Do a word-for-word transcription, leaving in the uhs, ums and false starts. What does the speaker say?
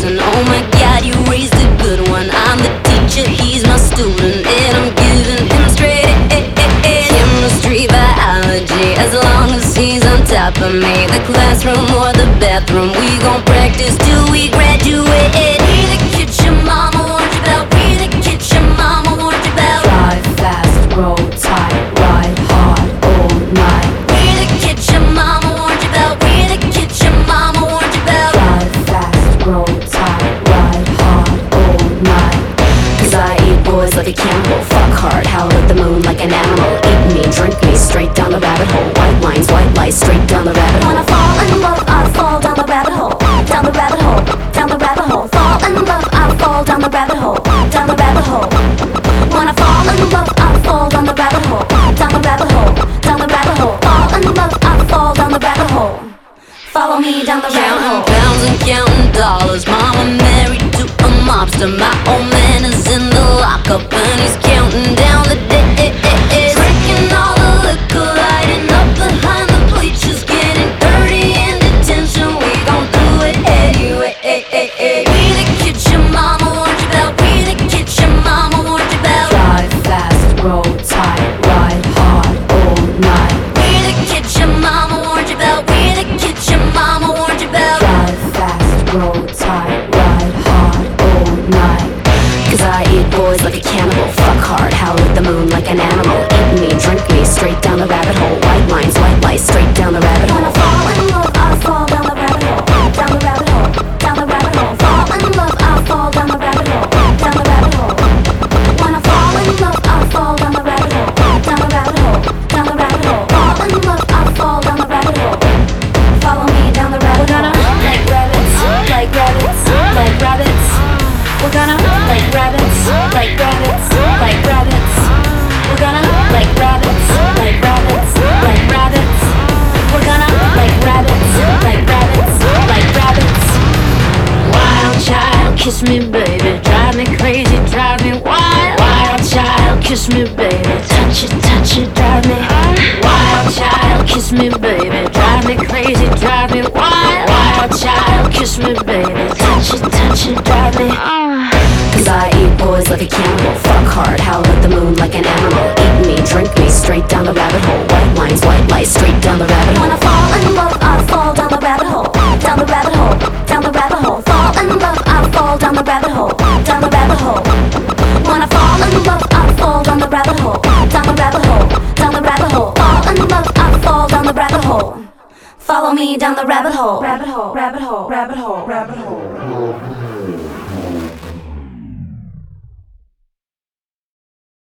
losing. Oh my God, you raised a good one. I'm the teacher, he's my student, and I'm giving him straight chemistry, biology. As long as he's on top of me, the classroom or the bathroom, we gon' practice till we graduate. Be the kitchen mama, won't you belt? Be the kitchen mama, won't you belt? Drive fast, roll tight, ride hard all night. Be the kitchen mama, won't you belt? Be the kitchen mama, won't you belt? Drive fast, roll tight, ride hard all night. Cause I eat boys like a cannibal, fuck hard, howl at the moon like an animal. Eat me, drink me, straight down the rabbit hole. White lines, white lies, straight down the rabbit hole. When I fall in love, I fall down the rabbit hole. Down the rabbit hole, down the rabbit hole. Fall in love, I fall down the rabbit hole. Down the rabbit hole. When I fall in love, I fall down the rabbit hole. Down the rabbit hole, down the rabbit hole. Fall in love, I fall down the rabbit hole. Follow me down the rabbit hole. Counting pounds and counting dollars. Mama married to a mobster. My old man is in the lockup and he's counting down the days. Drinking all the liquor, lighting up behind the bleachers, getting dirty in detention. We gon' do it anyway. Be the kitchen mama, won't you belt? Be the kitchen mama, won't you belt? Drive fast, roll tight, ride hard all night. Be the kitchen mama, won't you belt? Be the kitchen mama, won't you belt? Drive fast, roll tight, ride hard all night. Cause I eat boys like a cannibal, fuck hard, howl at the moon like an animal. Eat me, drink me, straight down the rabbit hole. White lines, white lies, straight down the rabbit hole. When I fall in love, I fall down the rabbit hole. Down the rabbit hole, down the rabbit hole. Fall in love, I fall down the rabbit hole. Down the rabbit hole. When I fall in love, I fall down the rabbit hole. Down the rabbit hole, down the rabbit hole. Fall in love, I fall down the rabbit hole. Follow me down the rabbit hole. Like rabbits, like rabbits, like rabbits. We're gonna like rabbits, like rabbits, like rabbits. We're gonna like rabbits, like rabbits, like rabbits. We're gonna like rabbits, like rabbits, like rabbits. Wild child, kiss me, baby. Drive me crazy, drive me wild. Wild child, kiss me, baby. Touch it, touch it, drive me. Wild child, kiss me, baby. Drive me crazy, drive me wild. Wild child, kiss me, baby. Touch it, touch it, drive me. Cause I eat boys like a cannibal, fuck hard, howl at the moon like an animal. Eat me, drink me, straight down the rabbit hole. White lines, white lies, straight down the rabbit hole. When I fall in love, I fall down the rabbit hole. Down the rabbit hole, down the rabbit hole. Fall in love, I fall down the rabbit hole. Down the rabbit hole. When I fall in love, I fall down the rabbit hole. Down the rabbit hole, down the rabbit hole. Fall in love, I fall down the rabbit hole. Follow me down the rabbit hole. Rabbit hole, rabbit hole, rabbit hole, rabbit hole.